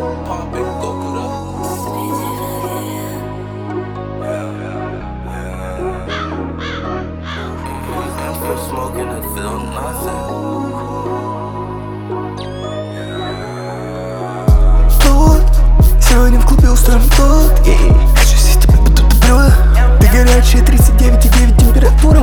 Smoking and feel nothing. Тут сегодня в клубе устроим тут. Хочу съесть тебе тут блюдо. Ты горячая, 39,9 температура.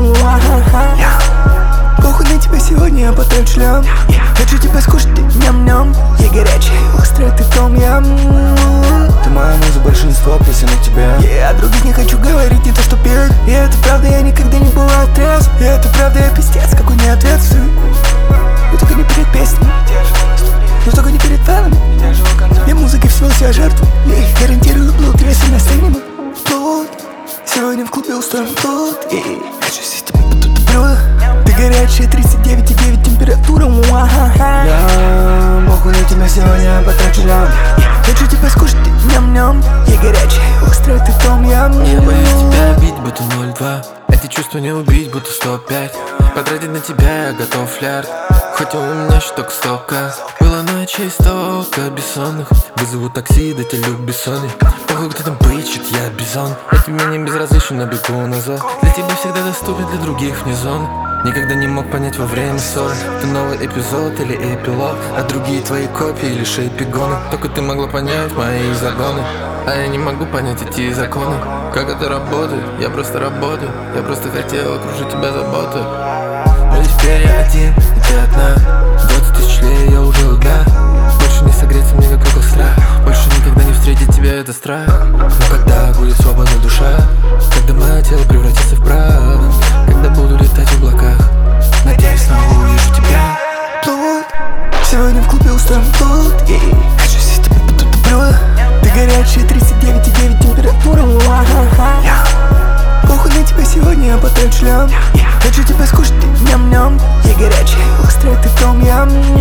Похуй на тебя сегодня, я потрачу лям. Хочу тебя скушать, ты ням-ням. Я горячая, острая, ты том-ям. Ты моя муза, большинство песен у тебя. Я о других не хочу говорить, не то что петь. И это правда, я никогда не бывал трезв. И это правда, я пиздец, какой неответственный. Но только не перед песней, но только не перед фанами. Я музыкой всего себя жертвую. Я их гарантирую, блуд, если настанем. Тут сегодня в клубе устроим тут. Хочу съесть тебе тут блюдо. Ты горячая, 39,9 температура. Да, похуй на тебя сегодня, я потрачу лям. Хочу тебя скушать, ты ням-ням. Я горячая, острая, ты том-ям. Я боюсь тебя бить, будто 0,2. Эти чувства не убить, будто 105. Потратить на тебя я готов флярд. Хоть у меня щиток столько. Было ночей столько бессонных. Вызову такси, да тебе люк бессонный. Похуй, кто там бычит, я бизон. Я тебе не безразличен, но бегу назад. Для тебя всегда доступен, для других вне зоны. Никогда не мог понять во время ссоры, ты новый эпизод или эпилог, а другие твои копии или шейпигоны. Только ты могла понять мои загоны, а я не могу понять эти законы. Как это работает? Я просто работаю. Я просто хотел окружить тебя заботой. Но теперь я один, и ты одна. 20 тысяч лет я уже одна. Больше не согреться мне как костра. Больше никогда не встретить тебя, это страх. Но когда будет свободна душа, когда мое тело превратится в прах, когда буду летать в облаках, надеюсь, снова увижу тебя. Тут сегодня в клубе устроим тут. Хочу съесть тебе тут блюдо. Ты горячая, 39,9 температура. Похуй на тебя сегодня, я потрачу лям. Хочу тебя скушать, ты ням-ням. Я горячая, острая, ты том-ям.